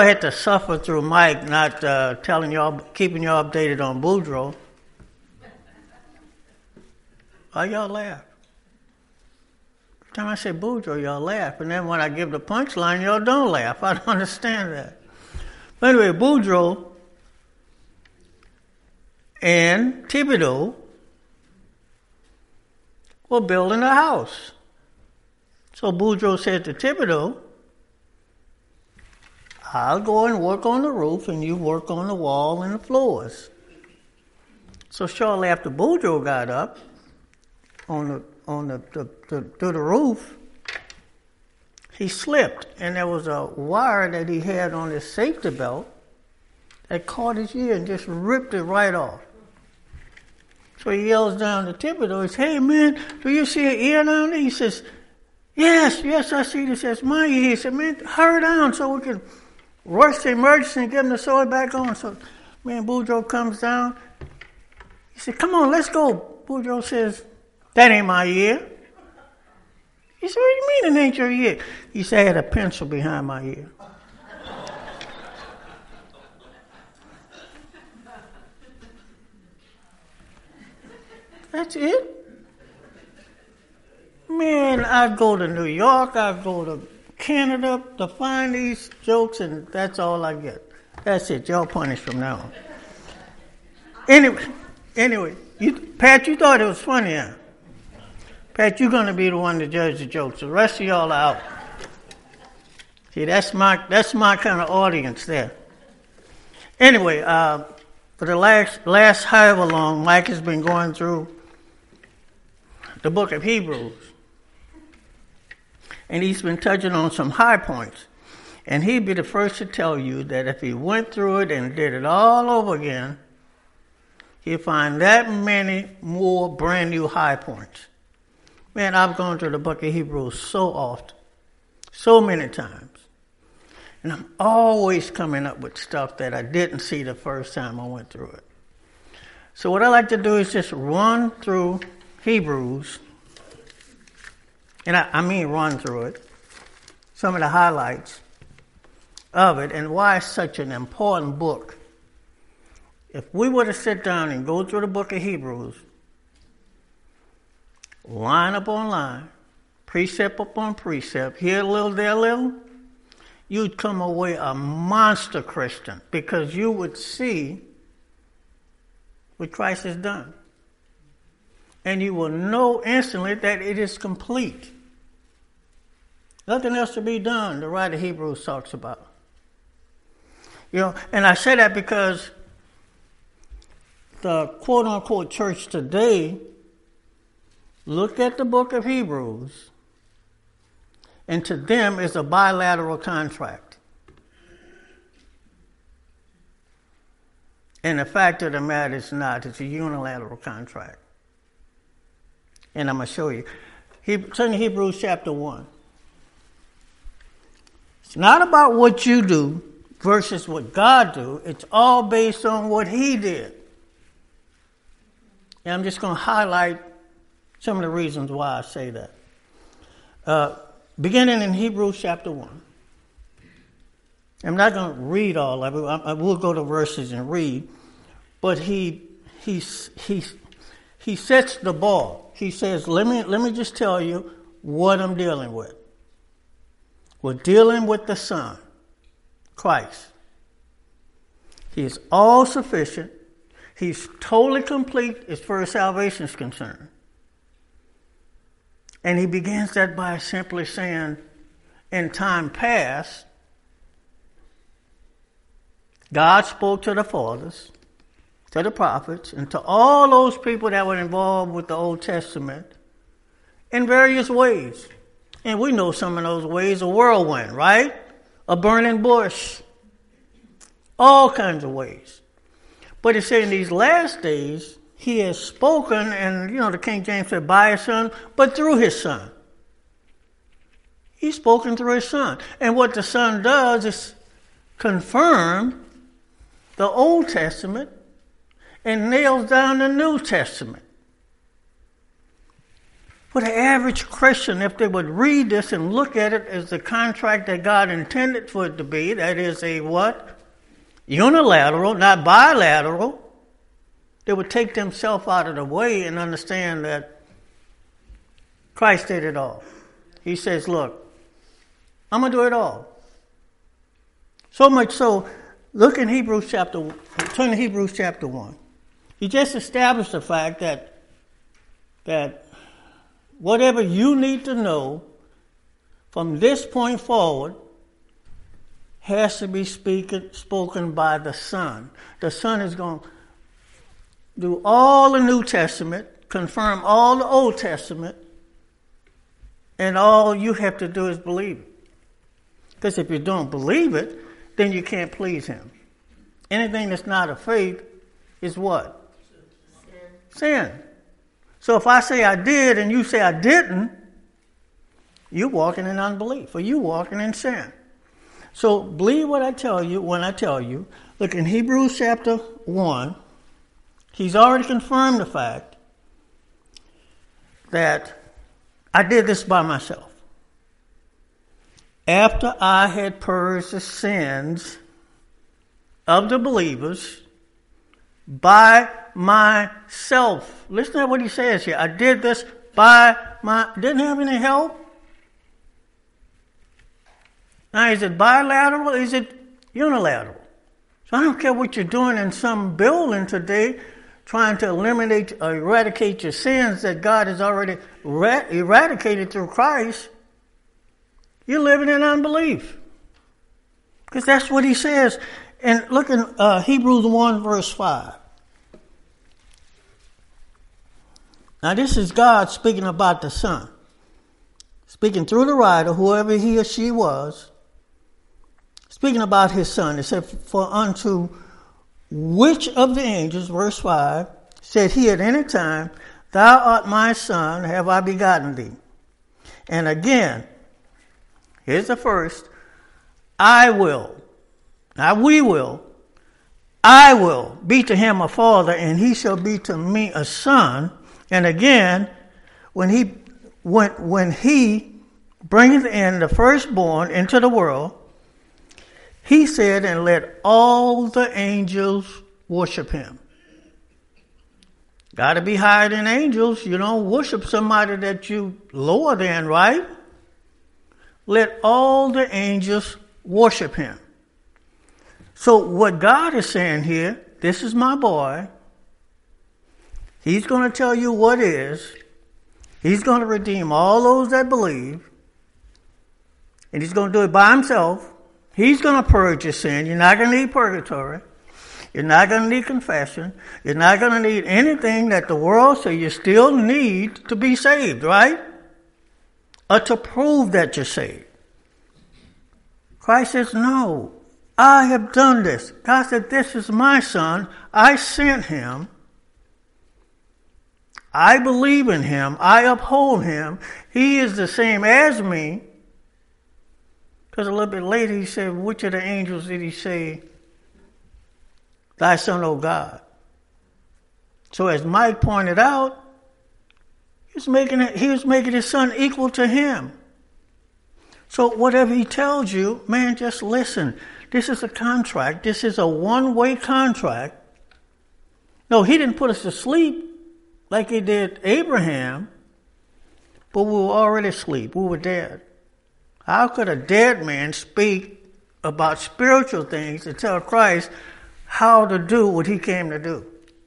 I had to suffer through Mike not telling y'all, keeping y'all updated on Boudreaux. Why y'all laugh? Every time I say Boudreaux, y'all laugh. And then when I give the punchline, y'all don't laugh. I don't understand that. But anyway, Boudreaux and Thibodeau were building a house. So Boudreaux said to Thibodeau, I'll go and work on the roof and you work on the wall and the floors. So shortly after Boudreaux got up to the roof, he slipped and there was a wire that he had on his safety belt that caught his ear and just ripped it right off. So he yells down to Thibodeau, he says, hey man, do you see an ear down there? He says, yes, I see this. That's my ear. He said, man, hurry down so we can rush the emergency and get him to sew it back on. So, man, Boudreaux comes down. He said, come on, let's go. Boudreaux says, that ain't my ear. He said, what do you mean it ain't your ear? He said, I had a pencil behind my ear. That's it. Man, I go to New York, I go to Canada to find these jokes, and that's all I get. That's it. Y'all punished from now on. Anyway, Pat, you thought it was funny, huh? Pat, you're going to be the one to judge the jokes. The rest of y'all are out. See, that's my kind of audience there. Anyway, for the last however long, Mike has been going through the book of Hebrews. And he's been touching on some high points. And he'd be the first to tell you that if he went through it and did it all over again, he'd find that many more brand new high points. Man, I've gone through the book of Hebrews so often, so many times. And I'm always coming up with stuff that I didn't see the first time I went through it. So what I like to do is just run through Hebrews, and I mean run through it, some of the highlights of it and why it's such an important book. If we were to sit down and go through the book of Hebrews, line upon line, precept upon precept, here a little, there a little, you'd come away a monster Christian because you would see what Christ has done. And you will know instantly that it is complete. Nothing else to be done, the writer of Hebrews talks about. And I say that because the quote-unquote church today look at the book of Hebrews, and to them it's a bilateral contract. And the fact of the matter is not. It's a unilateral contract. And I'm going to show you. Turn to Hebrews chapter 1. It's not about what you do versus what God do. It's all based on what he did. And I'm just going to highlight some of the reasons why I say that. Beginning in Hebrews chapter 1. I'm not going to read all of it. I will go to verses and read. But he sets the bar. He says, let me just tell you what I'm dealing with. We're dealing with the Son, Christ. He is all sufficient. He's totally complete as far as salvation is concerned. And he begins that by simply saying, in time past, God spoke to the fathers, to the prophets, and to all those people that were involved with the Old Testament in various ways. And we know some of those ways, a whirlwind, right? A burning bush. All kinds of ways. But it said in these last days, he has spoken, and the King James said by his Son, but through his Son. He's spoken through his Son. And what the Son does is confirm the Old Testament and nails down the New Testament. For the average Christian, if they would read this and look at it as the contract that God intended for it to be, that is a what? Unilateral, not bilateral, they would take themselves out of the way and understand that Christ did it all. He says, look, I'm going to do it all. So much so, look in turn to Hebrews chapter 1. He just established the fact that whatever you need to know from this point forward has to be spoken by the Son. The Son is going to do all the New Testament, confirm all the Old Testament, and all you have to do is believe it. Because if you don't believe it, then you can't please Him. Anything that's not of faith is what? Sin. So if I say I did and you say I didn't, you're walking in unbelief, or you're walking in sin. So believe what I tell you when I tell you. Look, in Hebrews chapter 1, he's already confirmed the fact that I did this by myself. After I had purged the sins of the believers by myself. Listen to what he says here. I did this didn't have any help. Now, is it bilateral or is it unilateral? So I don't care what you're doing in some building today, trying to eliminate or eradicate your sins that God has already eradicated through Christ. You're living in unbelief. Because that's what he says. And look in Hebrews 1 verse 5. Now this is God speaking about the Son. Speaking through the writer, whoever he or she was. Speaking about his Son. It said, for unto which of the angels, verse 5, said he at any time, thou art my Son, have I begotten thee. And again, here's the first, I will be to him a father, and he shall be to me a son. And again, when he bringeth in the firstborn into the world, he said, and let all the angels worship him. Got to be higher than angels. You don't worship somebody that you lower than, right? Let all the angels worship him. So what God is saying here, this is my boy. He's going to tell you what is. He's going to redeem all those that believe. And he's going to do it by himself. He's going to purge your sin. You're not going to need purgatory. You're not going to need confession. You're not going to need anything that the world says you still need to be saved, right? Or to prove that you're saved. Christ says, no, I have done this. God said, this is my Son. I sent him. I believe in him. I uphold him. He is the same as me. Because a little bit later he said, which of the angels did he say, thy Son, O God? So as Mike pointed out, he was making his Son equal to him. So whatever he tells you, man, just listen. This is a contract. This is a one-way contract. No, he didn't put us to sleep like he did Abraham, but we were already asleep. We were dead. How could a dead man speak about spiritual things and tell Christ how to do what he came to do?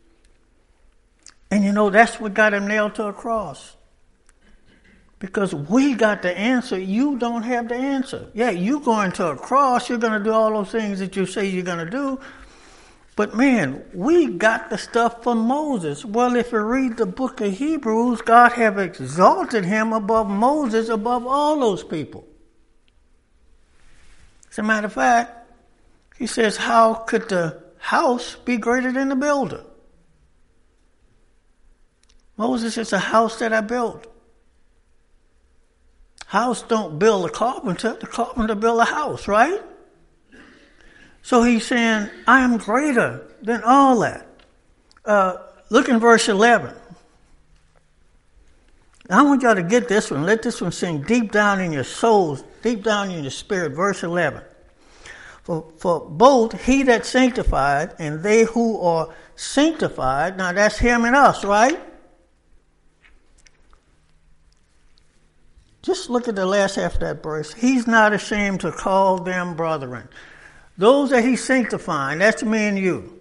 And that's what got him nailed to a cross. Because we got the answer, you don't have the answer. Yeah, you going to a cross, you're going to do all those things that you say you're going to do. But man, we got the stuff from Moses. Well, if you read the book of Hebrews, God have exalted him above Moses, above all those people. As a matter of fact, he says, how could the house be greater than the builder? Moses is a house that I built. House don't build a carpenter. The carpenter build a house, right? So he's saying, I am greater than all that. Look in verse 11. I want y'all to get this one. Let this one sink deep down in your souls, deep down in your spirit. Verse 11. For both he that sanctified and they who are sanctified, now that's him and us, right? Just look at the last half of that verse. He's not ashamed to call them brethren. Those that he's sanctifying, that's me and you.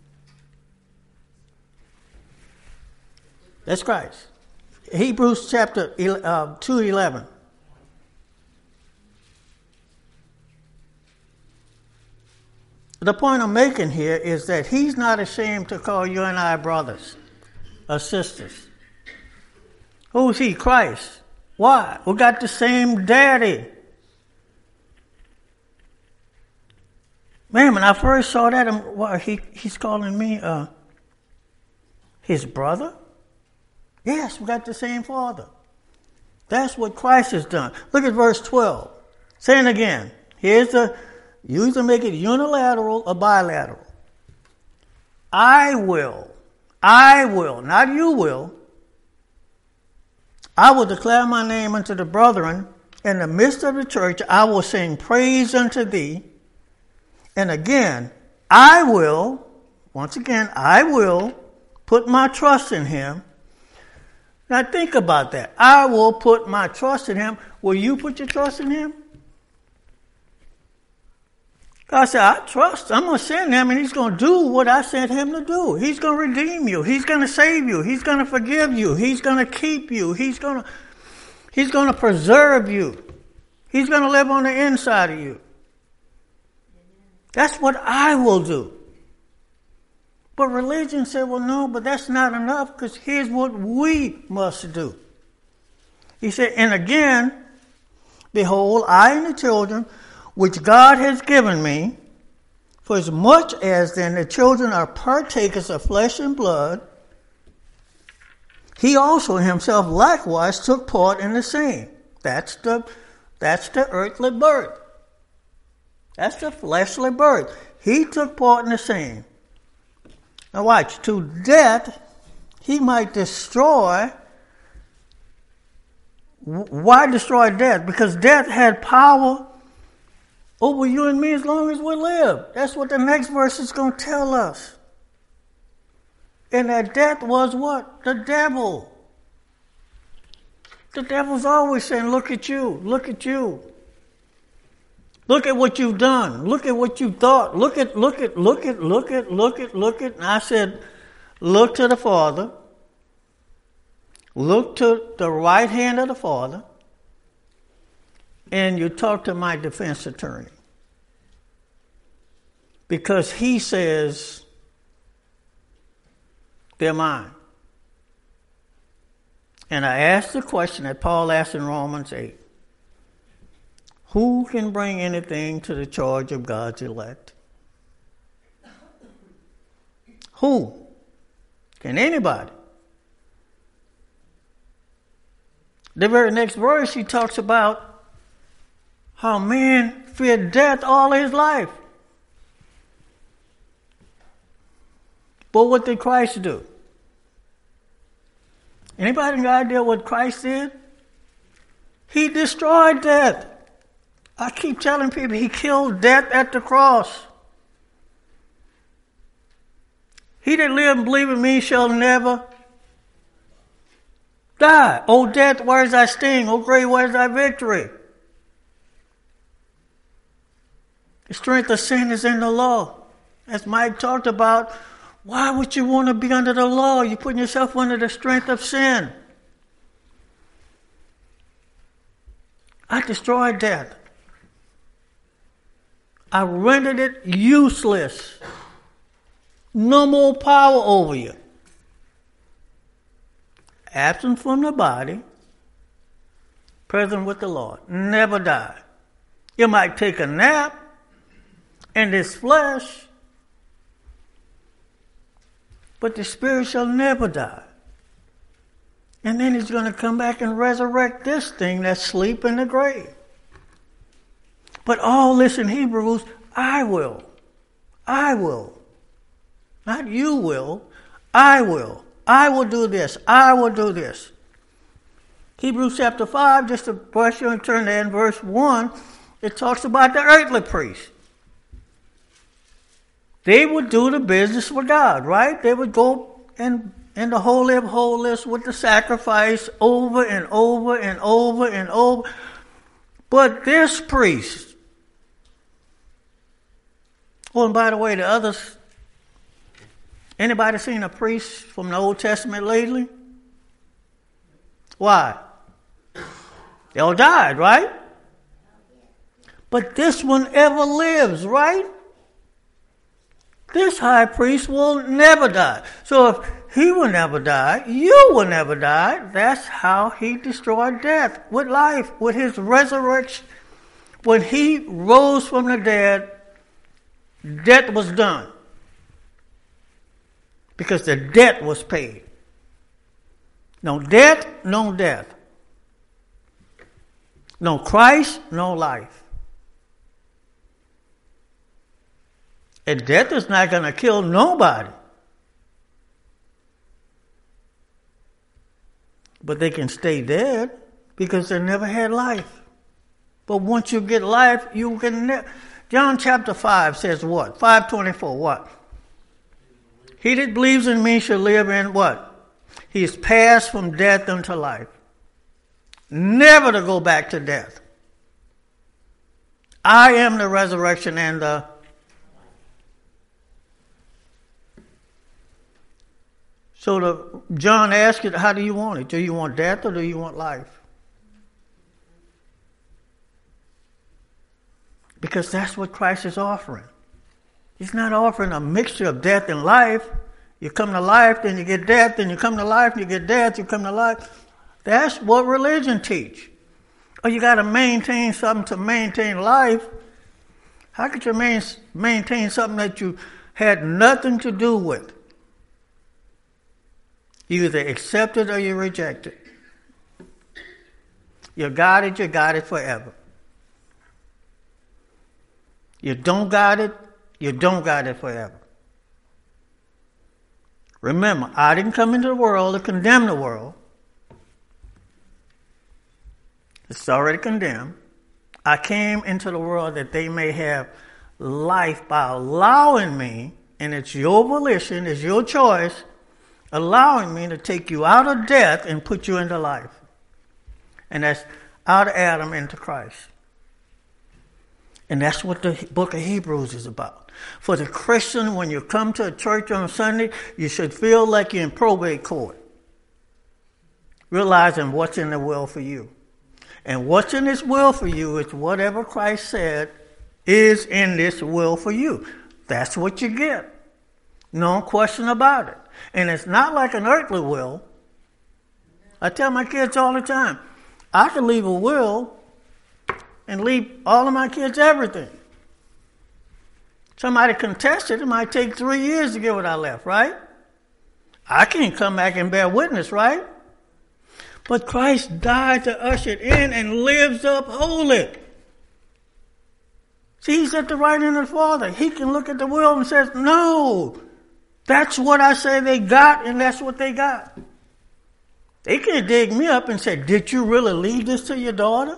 That's Christ. Hebrews chapter 2:11. The point I'm making here is that he's not ashamed to call you and I brothers or sisters. Who's he? Christ. Why? We got the same daddy. Man, when I first saw that, he's calling me his brother? Yes, we got the same father. That's what Christ has done. Look at verse 12. Saying again, you either make it unilateral or bilateral. I will, not you will. I will declare my name unto the brethren. In the midst of the church, I will sing praise unto thee. And again, I will put my trust in him. Now think about that. I will put my trust in him. Will you put your trust in him? God said, I trust. I'm going to send him and he's going to do what I sent him to do. He's going to redeem you. He's going to save you. He's going to forgive you. He's going to keep you. He's going to preserve you. He's going to live on the inside of you. That's what I will do. But religion said, well, no, but that's not enough because here's what we must do. He said, and again, behold, I and the children which God has given me, for as much as then the children are partakers of flesh and blood, he also himself likewise took part in the same. That's the earthly birth. That's the fleshly birth. He took part in the same. Now watch, to death he might destroy. Why destroy death? Because death had power over you and me as long as we live. That's what the next verse is going to tell us. And that death was what? The devil. The devil's always saying, look at you, look at you. Look at what you've done. Look at what you thought. Look at. And I said, look to the Father. Look to the right hand of the Father. And you talk to my defense attorney. Because he says, they're mine. And I asked the question that Paul asked in Romans 8. Who can bring anything to the charge of God's elect? Who? Can anybody? The very next verse, he talks about how man feared death all his life. But what did Christ do? Anybody got an idea what Christ did? He destroyed death. I keep telling people he killed death at the cross. He that live and believe in me shall never die. O death, where is thy sting? O grave, where is thy victory? The strength of sin is in the law. As Mike talked about, why would you want to be under the law? You're putting yourself under the strength of sin. I destroyed death. I rendered it useless. No more power over you. Absent from the body, present with the Lord. Never die. You might take a nap in this flesh, but the spirit shall never die. And then he's going to come back and resurrect this thing that's asleep in the grave. But all this in Hebrews, I will. I will. Not you will. I will. I will do this. I will do this. Hebrews chapter 5, just to brush you and turn there in verse 1, it talks about the earthly priests. They would do the business for God, right? They would go in the Holy of Holies with the sacrifice over and over and over and over. But this priest, oh, and by the way, the others, anybody seen a priest from the Old Testament lately? Why? They all died, right? But this one ever lives, right? This high priest will never die. So if he will never die, you will never die. That's how he destroyed death with life, with his resurrection. When he rose from the dead, death was done. Because the debt was paid. No debt, no death. No Christ, no life. And death is not going to kill nobody. But they can stay dead because they never had life. But once you get life, you can never. John chapter 5 says what? 5:24, what? He that believes in me shall live in what? He is passed from death unto life. Never to go back to death. I am the resurrection and the... So John asked you, how do you want it? Do you want death or do you want life? Because that's what Christ is offering. He's not offering a mixture of death and life. You come to life, then you get death, then you come to life, you get death, you come to life. That's what religion teach. Or you got to maintain something to maintain life. How could you maintain something that you had nothing to do with? You either accept it or you reject it. You got it forever. You don't got it forever. Remember, I didn't come into the world to condemn the world. It's already condemned. I came into the world that they may have life by allowing me, and it's your volition, it's your choice, allowing me to take you out of death and put you into life. And that's out of Adam into Christ. And that's what the book of Hebrews is about. For the Christian, when you come to a church on Sunday, you should feel like you're in probate court. Realizing what's in the will for you. And what's in this will for you is whatever Christ said is in this will for you. That's what you get. No question about it. And it's not like an earthly will. I tell my kids all the time, I can leave a will and leave all of my kids everything. Somebody contested, it might take 3 years to get what I left, right? I can't come back and bear witness, right? But Christ died to usher it in and lives up holy. See, he's at the right hand of the Father. He can look at the will and says, no, that's what I say they got, and that's what they got. They can't dig me up and say, did you really leave this to your daughter?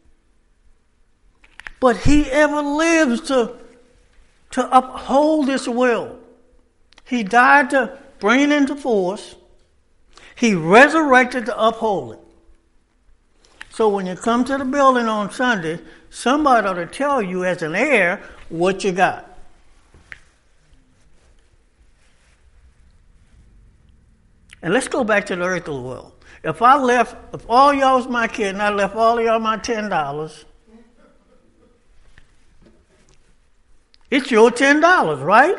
But he ever lives to uphold this will. He died to bring it into force. He resurrected to uphold it. So when you come to the building on Sunday, somebody ought to tell you as an heir what you got. And let's go back to the earthly world. If all y'all was my kid and I left all of y'all my $10, it's your $10, right?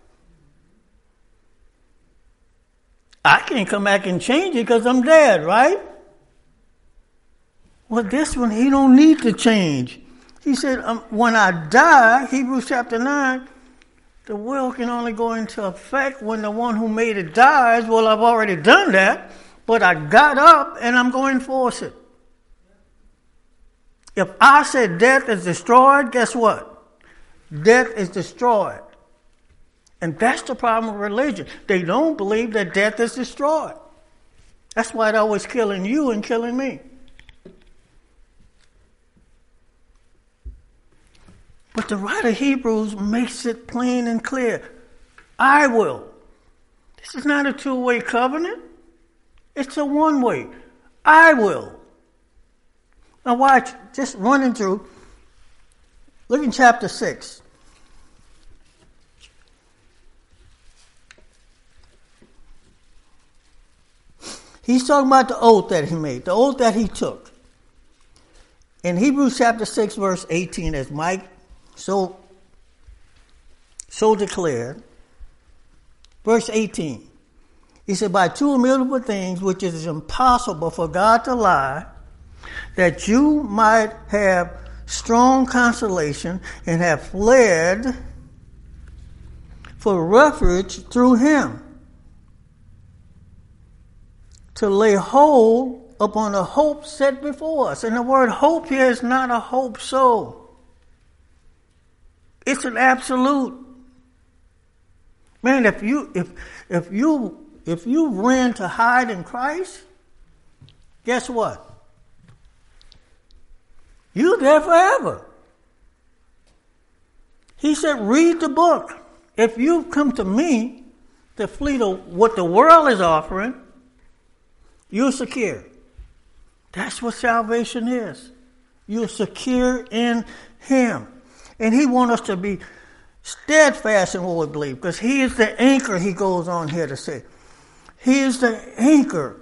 I can't come back and change it because I'm dead, right? Well, this one, he don't need to change. He said, when I die, Hebrews chapter 9, the will can only go into effect when the one who made it dies. Well, I've already done that, but I got up and I'm going to enforce it. If I said death is destroyed, guess what? Death is destroyed. And that's the problem with religion. They don't believe that death is destroyed. That's why they're always killing you and killing me. But the writer of Hebrews makes it plain and clear. I will. This is not a two-way covenant. It's a one-way. I will. Now watch, just running through. Look in chapter 6. He's talking about the oath that he made, the oath that he took. In Hebrews chapter 6, verse 18, as Mike so declared, verse 18, he said, by two immutable things which it is impossible for God to lie, that you might have strong consolation and have fled for refuge through him, to lay hold upon the hope set before us. And the word hope here is not a hope so. It's an absolute. Man, if you ran to hide in Christ, guess what? You're there forever. He said, read the book. If you come to me to flee to what the world is offering, you're secure. That's what salvation is. You're secure in him. And he wants us to be steadfast in what we believe, because he is the anchor, he goes on here to say. He is the anchor.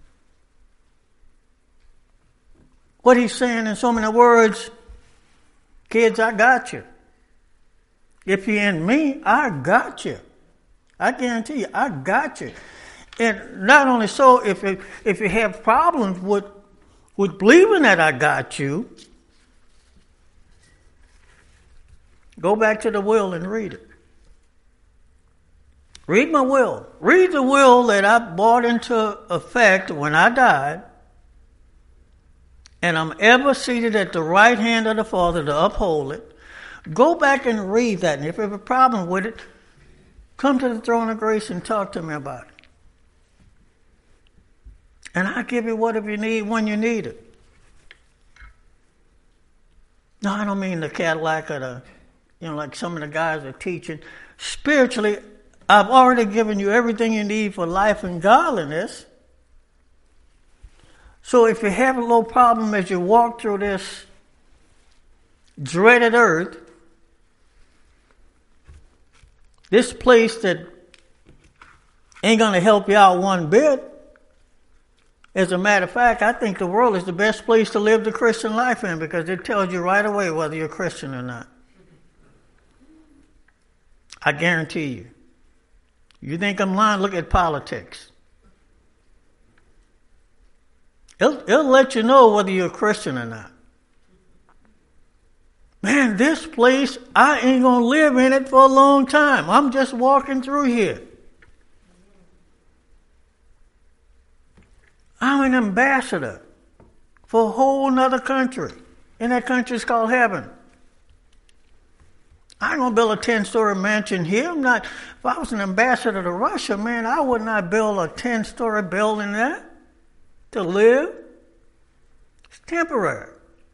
What he's saying in so many words, kids, I got you. If you're in me, I got you. I guarantee you, I got you. And not only so, if you have problems with believing that I got you, go back to the will and read it. Read my will. Read the will that I brought into effect when I died, and I'm ever seated at the right hand of the Father to uphold it. Go back and read that, and if you have a problem with it, come to the throne of grace and talk to me about it. And I'll give you whatever you need when you need it. No, I don't mean the Cadillac or the, like some of the guys are teaching. Spiritually, I've already given you everything you need for life and godliness. So if you have a little problem as you walk through this dreaded earth, this place that ain't going to help you out one bit. As a matter of fact, I think the world is the best place to live the Christian life in, because it tells you right away whether you're a Christian or not. I guarantee you. You think I'm lying? Look at politics. It'll let you know whether you're a Christian or not. Man, this place, I ain't going to live in it for a long time. I'm just walking through here. I'm an ambassador for a whole nother country. And that country is called heaven. I ain't going to build a 10-story mansion here. If I was an ambassador to Russia, man, I would not build a 10-story building there to live. It's temporary.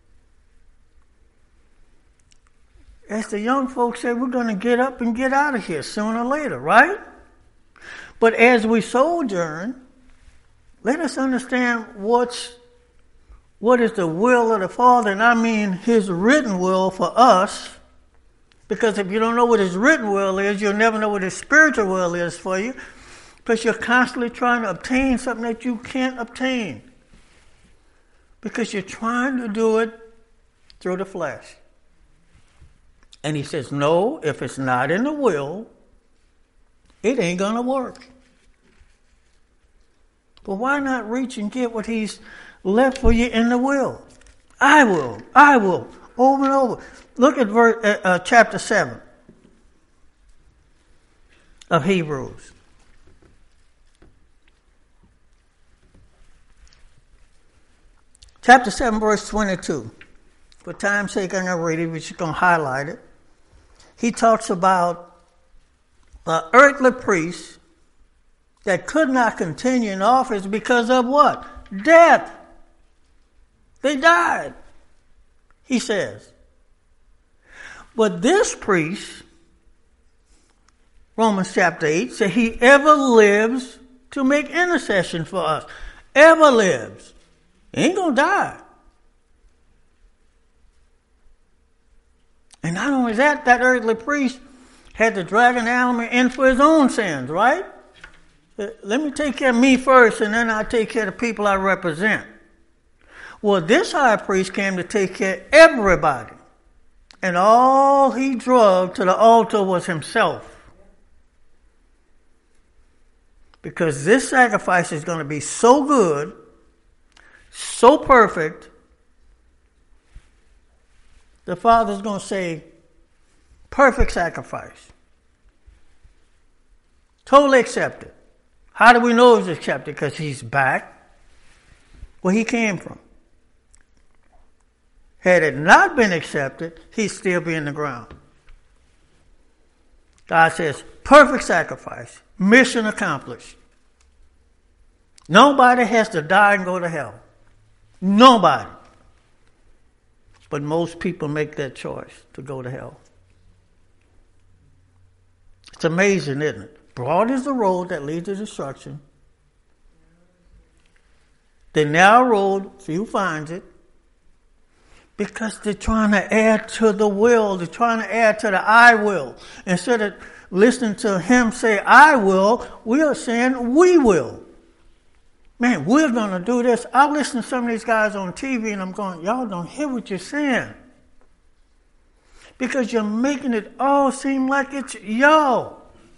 As the young folks say, we're going to get up and get out of here sooner or later, right? But as we sojourn, let us understand what is the will of the Father, and I mean his written will for us. Because if you don't know what his written will is, you'll never know what his spiritual will is for you. Because you're constantly trying to obtain something that you can't obtain. Because you're trying to do it through the flesh. And he says, no, if it's not in the will, it ain't going to work. But why not reach and get what he's left for you in the will? I will, over and over. Look at chapter 7 of Hebrews. Chapter 7, verse 22. For time's sake, I'm going to read it. We're just going to highlight it. He talks about the earthly priests that could not continue in office because of what? Death. They died, he says. But this priest, Romans chapter 8, said he ever lives to make intercession for us. Ever lives. He ain't going to die. And not only that, that earthly priest had to drag an animal in for his own sins, right? Let me take care of me first, and then I'll take care of the people I represent. Well, this high priest came to take care of everybody. And all he drug to the altar was himself. Because this sacrifice is going to be so good, so perfect, the Father's going to say, perfect sacrifice. Totally accepted. How do we know he's accepted? Because he's back where he came from. Had it not been accepted, he'd still be in the ground. God says, perfect sacrifice. Mission accomplished. Nobody has to die and go to hell. Nobody. But most people make that choice to go to hell. It's amazing, isn't it? Broad is the road that leads to destruction. The narrow road, few finds it. Because they're trying to add to the will. They're trying to add to the I will. Instead of listening to him say, I will, we are saying, we will. Man, we're going to do this. I listen to some of these guys on TV and I'm going, y'all don't hear what you're saying. Because you're making it all seem like it's y'all.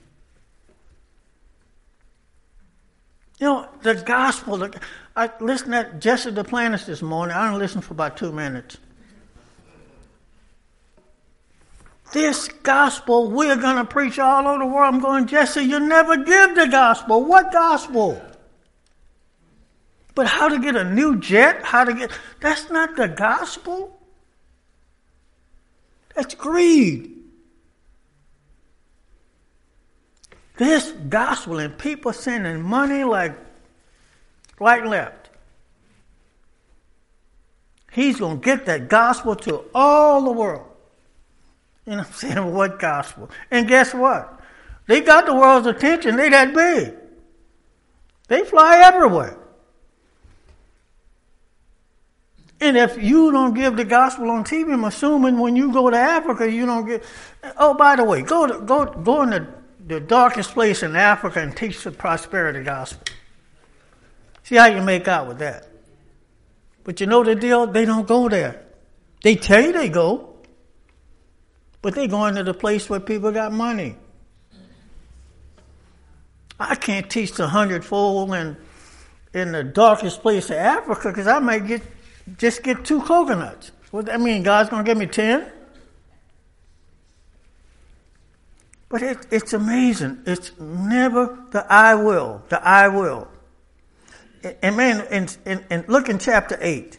You know, the gospel, I listened to Jesse Duplantis this morning. I only listened for about 2 minutes. This gospel we're going to preach all over the world. I'm going, Jesse, you never give the gospel. What gospel? But how to get a new jet? That's not the gospel. That's greed. This gospel and people sending money like right and left. He's going to get that gospel to all the world. And I'm saying, what gospel? And guess what? They got the world's attention. They that big. They fly everywhere. And if you don't give the gospel on TV, I'm assuming when you go to Africa, you don't get. Oh, by the way, go in the darkest place in Africa and teach the prosperity gospel. See how you make out with that. But you know the deal? They don't go there. They tell you they go, but they go into the place where people got money. I can't teach the 100-fold in the darkest place of Africa because I might just get 2 coconuts. What that mean? God's going to give me 10? But it's amazing. It's never the I will. The I will. And man, and look in chapter 8.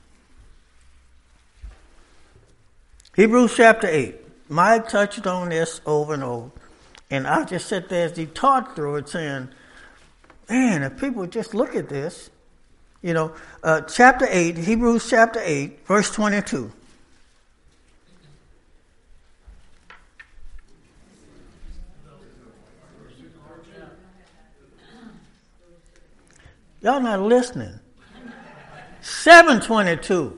Hebrews chapter 8. Mike touched on this over and over. And I just sat there as he taught through it saying, man, if people would just look at this, you know, chapter 8, Hebrews chapter 8, verse 22. Y'all not listening. 7:22.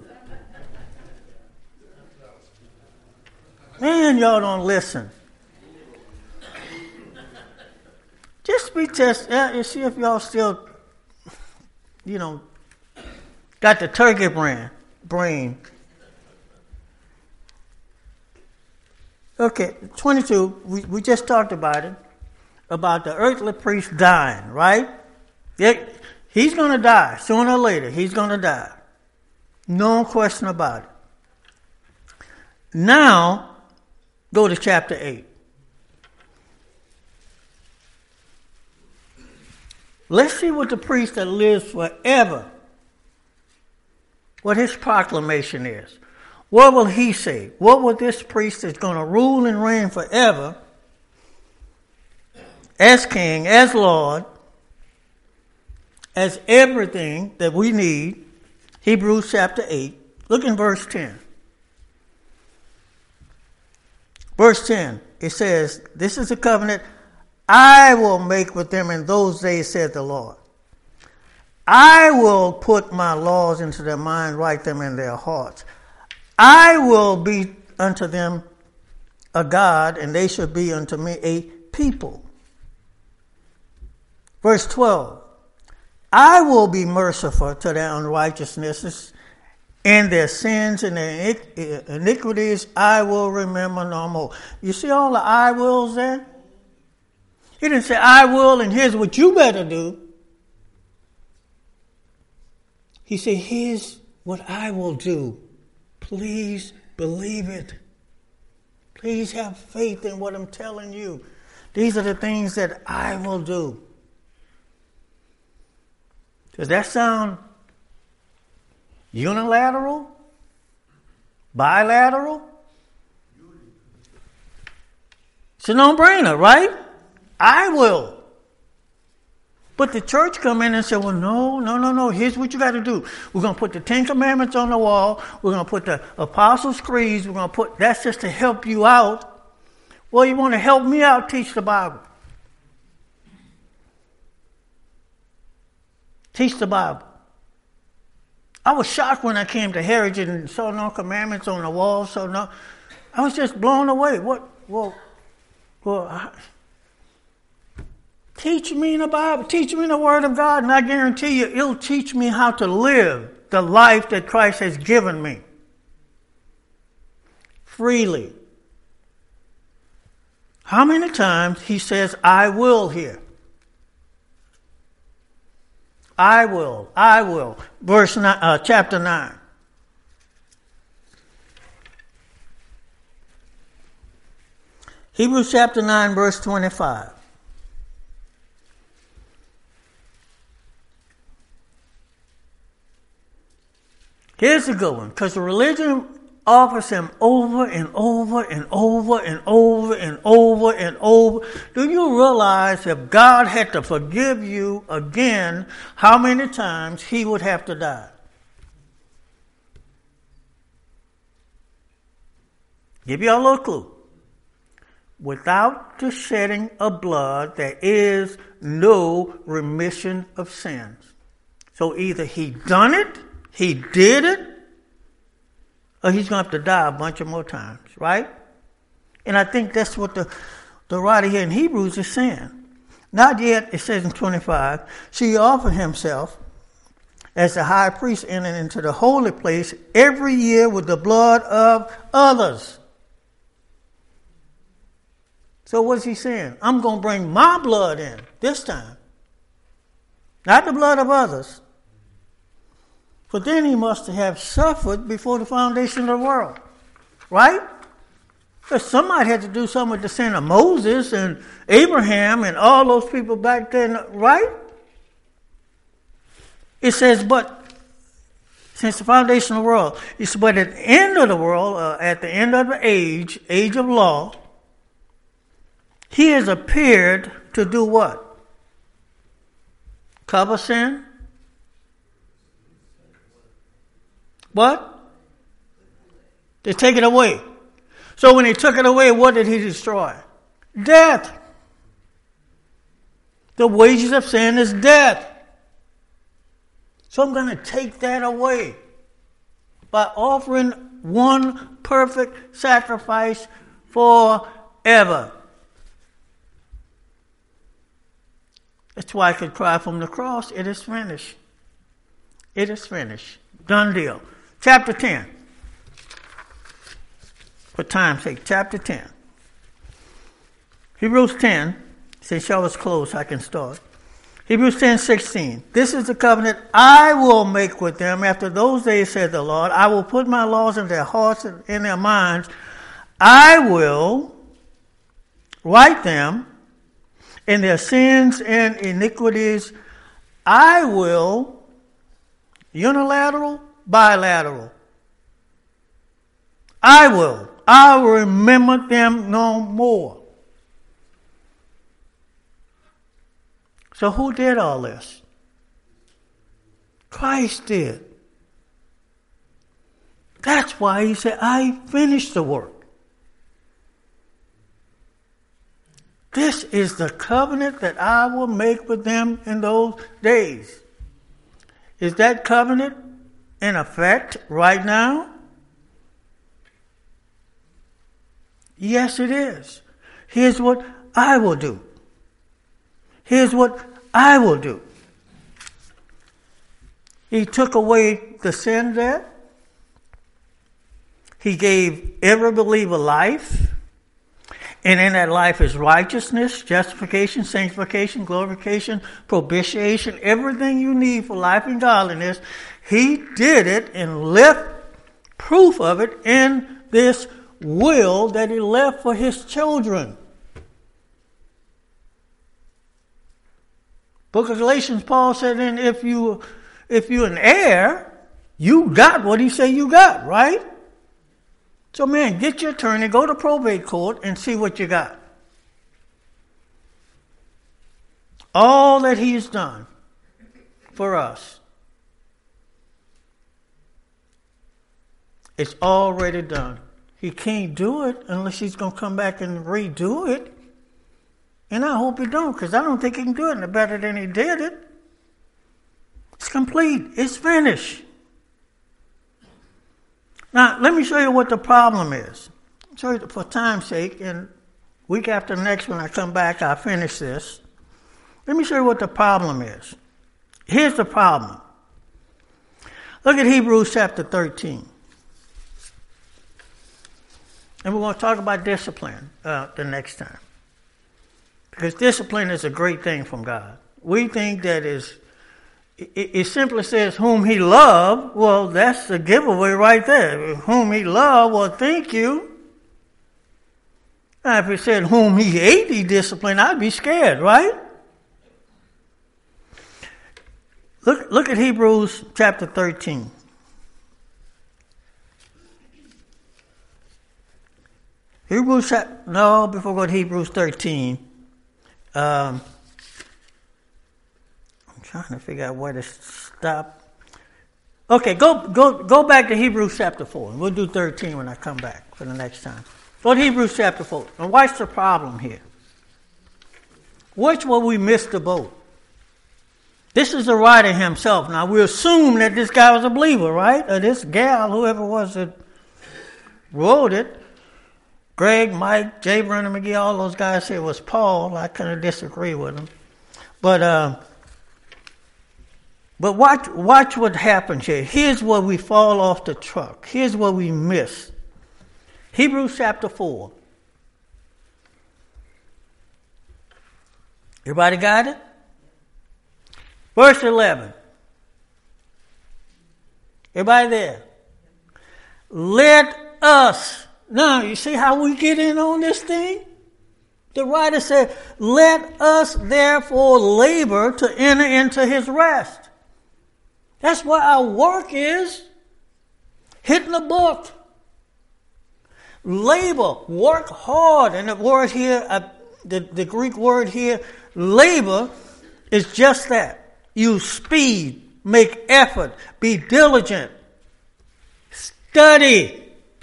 Man, y'all don't listen. Just be tested. You see if y'all still, you know, got the turkey brain. Okay, 22. We just talked about it. About the earthly priest dying, right? He's going to die. Sooner or later, he's going to die. No question about it. Now, go to chapter 8. Let's see what the priest that lives forever, what his proclamation is. What will he say? What will this priest that's going to rule and reign forever as king, as Lord, as everything that we need? Hebrews chapter 8. Look in verse 10. Verse 10, it says, this is a covenant I will make with them in those days, said the Lord. I will put my laws into their mind, write them in their hearts. I will be unto them a God, and they shall be unto me a people. Verse 12, I will be merciful to their unrighteousnesses, and their sins and their iniquities I will remember no more. You see all the I wills there? He didn't say, I will, and here's what you better do. He said, here's what I will do. Please believe it. Please have faith in what I'm telling you. These are the things that I will do. Does that sound unilateral? Bilateral? It's a no-brainer, right? I will. But the church come in and say, well, no. Here's what you got to do. We're going to put the 10 Commandments on the wall. We're going to put the Apostles' Creeds. We're going to put, that's just to help you out. Well, you want to help me out, teach the Bible. Teach the Bible. I was shocked when I came to Heritage and saw no commandments on the wall. I was just blown away. Teach me in the Bible. Teach me in the Word of God, and I guarantee you it'll teach me how to live the life that Christ has given me. Freely. How many times he says, I will here? I will. Verse 9, chapter 9. Hebrews chapter 9, verse 25. Here's a good one, because the religion offers him over and over and over and over and over and over. Do you realize if God had to forgive you again, how many times he would have to die? Give you a little clue. Without the shedding of blood, there is no remission of sins. So either he done it, he did it, or he's going to have to die a bunch of more times, right? And I think that's what the writer here in Hebrews is saying. Not yet, it says in 25, so he offered himself as the high priest entered into the holy place every year with the blood of others. So what's he saying? I'm going to bring my blood in this time. Not the blood of others. But then he must have suffered before the foundation of the world. Right? Because somebody had to do something with the sin of Moses and Abraham and all those people back then. Right? It says, but since the foundation of the world, it's but at the end of the world, at the end of the age of law, he has appeared to do what? Cover sin? What? They take it away. So when he took it away, what did he destroy? Death. The wages of sin is death. So I'm going to take that away by offering one perfect sacrifice forever. That's why I could cry from the cross, it is finished. It is finished. Done deal. Chapter 10. For time's sake, chapter 10. Hebrews 10, since y'all was close, I can start. Hebrews 10:16. This is the covenant I will make with them after those days, said the Lord. I will put my laws in their hearts and in their minds. I will write them in their sins and iniquities. I will, unilateral, bilateral. I will remember them no more. So who did all this? Christ did. That's why he said, I finished the work. This is the covenant that I will make with them in those days. Is that covenant in effect right now? Yes, it is. Here's what I will do. Here's what I will do. He took away the sin debt. He gave every believer life. And in that life is righteousness, justification, sanctification, glorification, propitiation, everything you need for life and godliness. He did it and left proof of it in this will that he left for his children. Book of Galatians, Paul said, and if you're an heir, you got what he said you got, right? So man, get your attorney, go to probate court and see what you got. All that he's done for us, it's already done. He can't do it unless he's going to come back and redo it. And I hope he don't, because I don't think he can do it any better than he did it. It's complete. It's finished. Now, let me show you what the problem is. Show you for time's sake, and week after next when I come back, I'll finish this. Let me show you what the problem is. Here's the problem. Look at Hebrews chapter 13. And we're going to talk about discipline the next time. Because discipline is a great thing from God. We think that it simply says whom he loved. Well, that's the giveaway right there. Whom he loved, well, thank you. Now, if it said whom he ate, he disciplined, I'd be scared, right? Look at Hebrews chapter 13. Before we go to Hebrews 13, I'm trying to figure out where to stop. Okay, go back to Hebrews chapter 4. We'll do 13 when I come back for the next time. Go to Hebrews chapter 4. And what's the problem here? Which will we miss the boat? This is the writer himself. Now, we assume that this guy was a believer, right? Or this gal, whoever was that wrote it. Greg, Mike, J. Brennan McGee, all those guys say it was Paul. I kind of disagree with them. But watch what happens here. Here's where we fall off the truck. Here's where we miss. Hebrews chapter 4. Everybody got it? Verse 11. Everybody there? Let us. Now, you see how we get in on this thing? The writer said, let us therefore labor to enter into his rest. That's what our work is. Hitting the book. Labor, work hard. And the word here, the Greek word here, labor, is just that. Use speed, make effort, be diligent, study.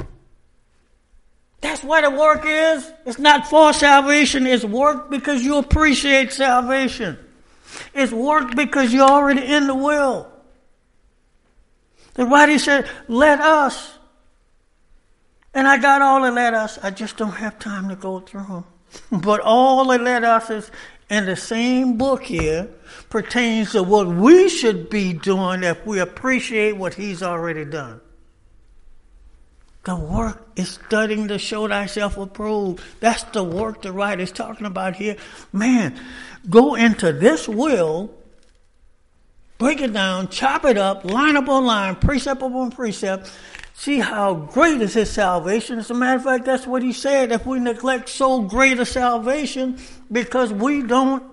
That's what the work is. It's not for salvation. It's work because you appreciate salvation. It's work because you're already in the will. The writer said, let us. And I got all the let us. I just don't have time to go through them. But all the let us is in the same book here pertains to what we should be doing if we appreciate what he's already done. The work is studying to show thyself approved. That's the work the writer is talking about here. Man, go into this will, break it down, chop it up, line upon line, precept upon precept. See how great is his salvation. As a matter of fact, that's what he said. If we neglect so great a salvation because we don't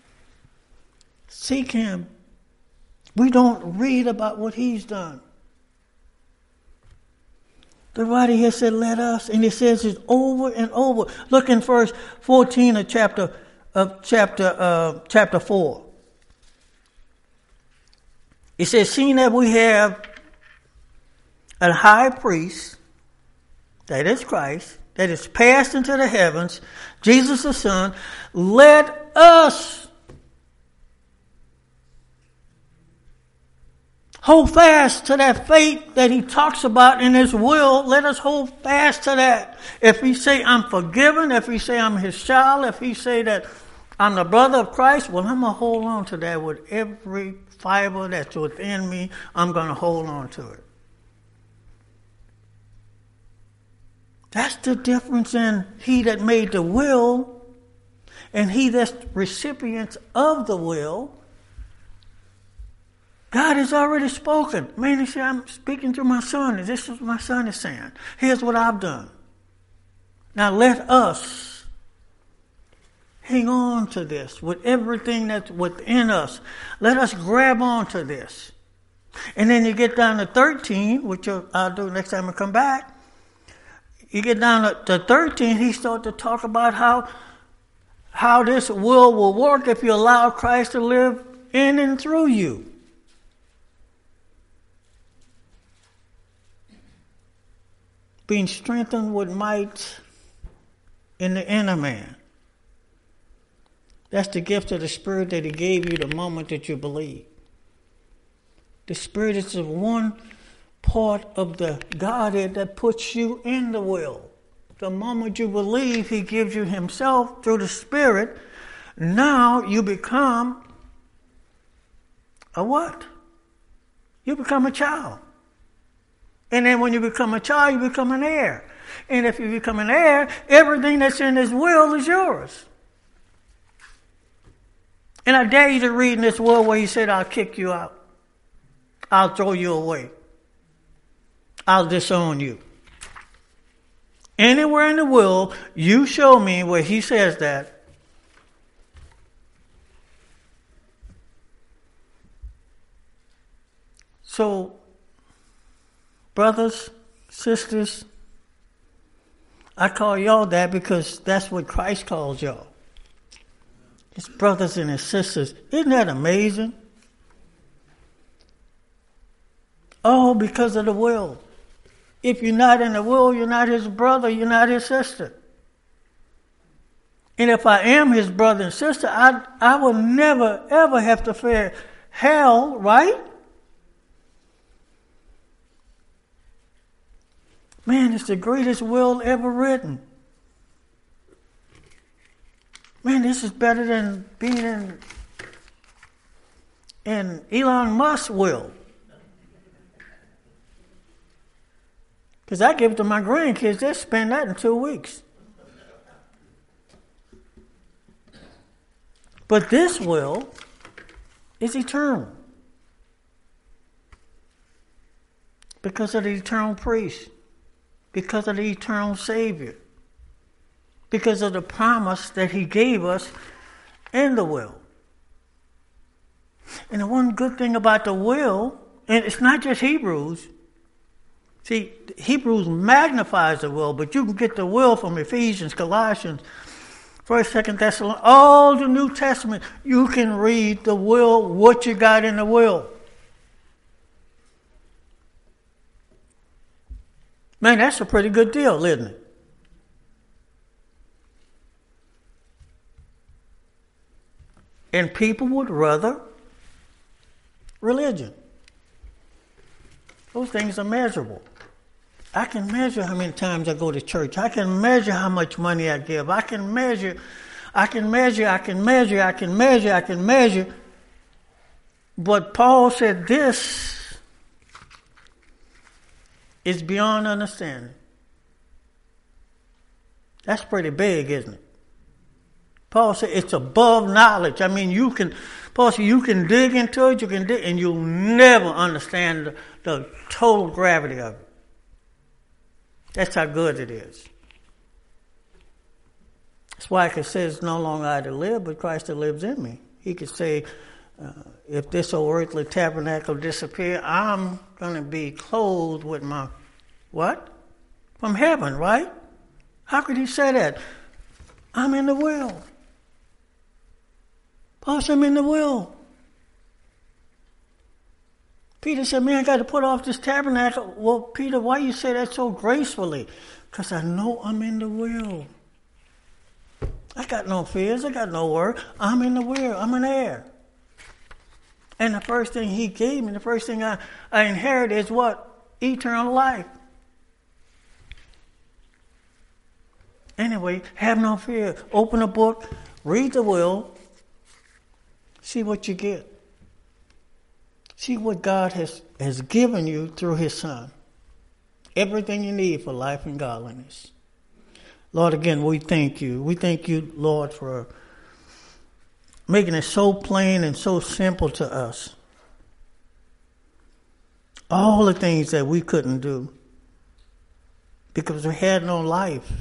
seek him, we don't read about what he's done. The writer here said, let us, and he says it over and over. Look in verse 14 of chapter 4. It says, seeing that we have a high priest, that is Christ, that is passed into the heavens, Jesus the Son, let us hold fast to that faith that he talks about in his will. Let us hold fast to that. If he say I'm forgiven, if he say I'm his child, if he say that I'm the brother of Christ, well, I'm going to hold on to that with every fiber that's within me. I'm going to hold on to it. That's the difference in he that made the will and he that's recipient of the will. God has already spoken. Man, he said, I'm speaking to my son, and this is what my son is saying. Here's what I've done. Now let us hang on to this with everything that's within us. Let us grab on to this. And then you get down to 13, which I'll do next time I come back. You get down to 13, he starts to talk about how this will work if you allow Christ to live in and through you. Being strengthened with might in the inner man. That's the gift of the Spirit that he gave you the moment that you believe. The Spirit is the one part of the Godhead that puts you in the will. The moment you believe, he gives you himself through the Spirit. Now you become a what? You become a child. And then when you become a child, you become an heir. And if you become an heir, everything that's in his will is yours. And I dare you to read in this will where he said, I'll kick you out. I'll throw you away. I'll disown you. Anywhere in the will, you show me where he says that. So, brothers, sisters, I call y'all that because that's what Christ calls y'all. His brothers and his sisters. Isn't that amazing? Oh, because of the will. If you're not in the will, you're not his brother, you're not his sister. And if I am his brother and sister, I will never, ever have to fear hell, right? Man, it's the greatest will ever written. Man, this is better than being in Elon Musk's will. Because I give it to my grandkids, they'll spend that in 2 weeks. But this will is eternal. Because of the eternal priest. Because of the eternal Savior. Because of the promise that he gave us in the will. And the one good thing about the will, and it's not just Hebrews. See, Hebrews magnifies the will, but you can get the will from Ephesians, Colossians, 1st, 2nd Thessalonians, all the New Testament. You can read the will, what you got in the will. Man, that's a pretty good deal, isn't it? And people would rather religion. Those things are measurable. I can measure how many times I go to church. I can measure how much money I give. I can measure. But Paul said this is beyond understanding. That's pretty big, isn't it? Paul said it's above knowledge. I mean, Paul said you can dig into it, and you'll never understand the total gravity of it. That's how good it is. That's why it says it's no longer I that live, but Christ that lives in me. He could say, if this old earthly tabernacle disappear, I'm going to be clothed with my, what? From heaven, right? How could he say that? I'm in the will. Paul said I'm in the will. Peter said, man, I got to put off this tabernacle. Well, Peter, why you say that so gracefully? Because I know I'm in the will. I got no fears. I got no worry. I'm in the will. I'm an heir. And the first thing he gave me, the first thing I inherited is what? Eternal life. Anyway, have no fear. Open a book, read the will, see what you get. See what God has given you through his Son. Everything you need for life and godliness. Lord, again, we thank you. We thank you, Lord, for making it so plain and so simple to us. All the things that we couldn't do because we had no life.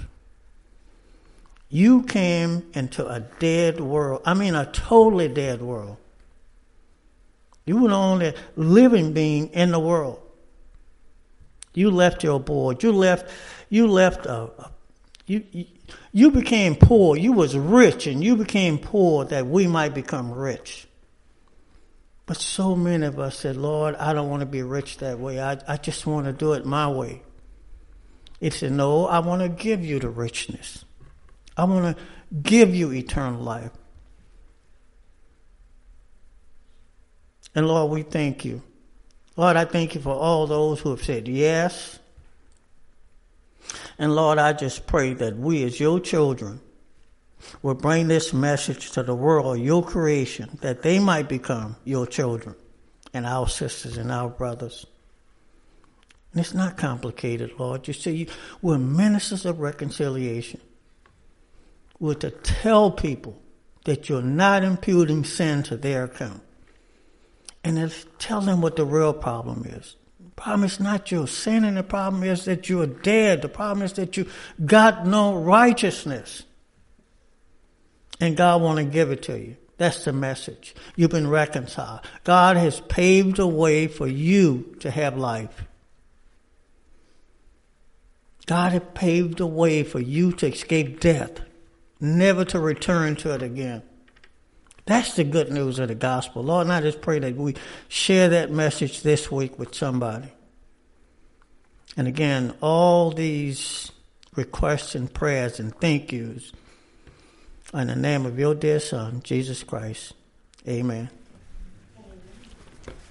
You came into a dead world. I mean, a totally dead world. You were the only living being in the world. You left your board. You became poor. You was rich, and you became poor that we might become rich. But so many of us said, Lord, I don't want to be rich that way. I just want to do it my way. He said, no, I want to give you the richness. I want to give you eternal life. And Lord, we thank you. Lord, I thank you for all those who have said yes. And Lord, I just pray that we as your children will bring this message to the world, your creation, that they might become your children and our sisters and our brothers. And it's not complicated, Lord. You see, we're ministers of reconciliation. We're to tell people that you're not imputing sin to their account. And tell them what the real problem is. The problem is not your sin, and the problem is that you're dead. The problem is that you got no righteousness. And God want to give it to you. That's the message. You've been reconciled. God has paved a way for you to have life. God has paved a way for you to escape death, never to return to it again. That's the good news of the gospel. Lord, and I just pray that we share that message this week with somebody. And again, all these requests and prayers and thank yous in the name of your dear Son, Jesus Christ. Amen.